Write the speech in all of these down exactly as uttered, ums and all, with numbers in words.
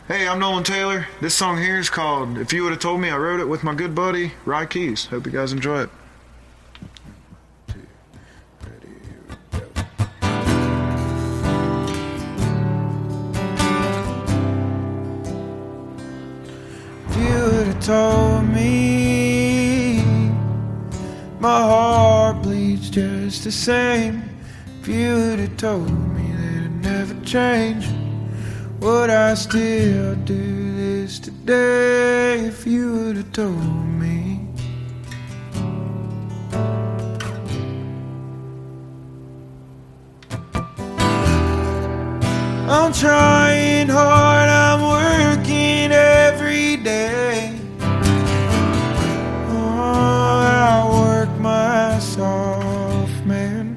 Hey, I'm Nolan Taylor. This song here is called If You Would Have Told Me. I wrote it with my good buddy, Rye Keys. Hope you guys enjoy it. If you would have told me my heart bleeds just the same, if you would have told me that I'd never change, would I still do this today? If you would have told me. I'm trying hard, I'm working every day. Oh, I work myself, man.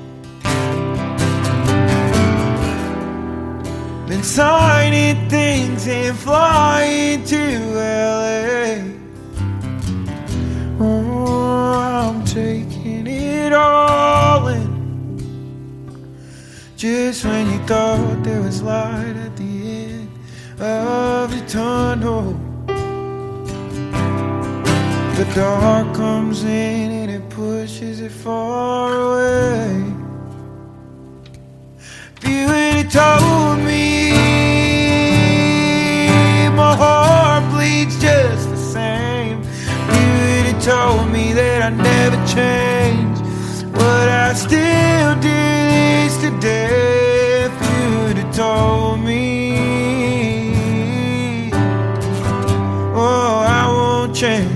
Been signing things and flying to L A. Oh, I'm taking it all in. Just when you thought there was light at the end of the tunnel, the dark comes in and it pushes it far away. If you had told me my heart bleeds just the same, if you had told me that I'd never change, would I still do this today? If you'd have told me, oh, I won't change.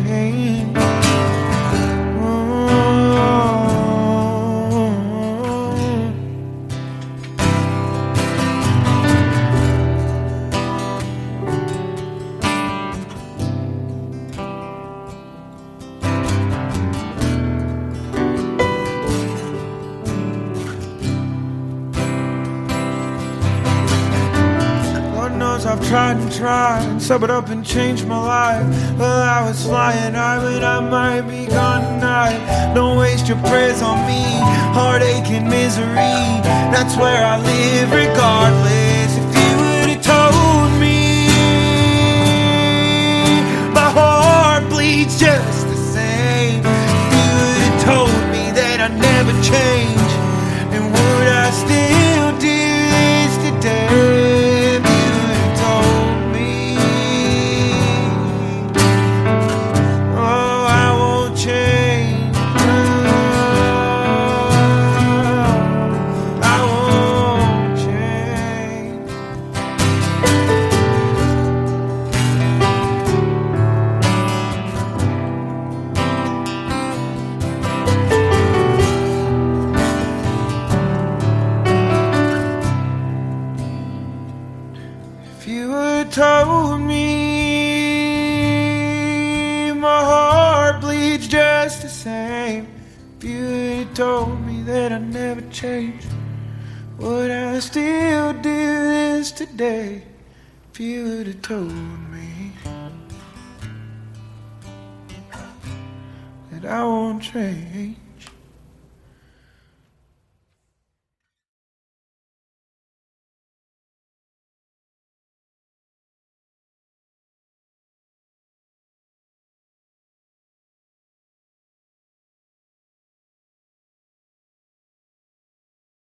I've tried and tried and sub it up and changed my life. Well, I was flying high, but I might be gone tonight. Don't waste your prayers on me, heartache and misery, that's where I live regardless. If you would have told me my heart bleeds just the same, if you would have told me that I'd never change, then would I still do this today? If you had told me my heart bleeds just the same, if you had told me that I'd never change, would I still do this today? If you would have told me that I won't change.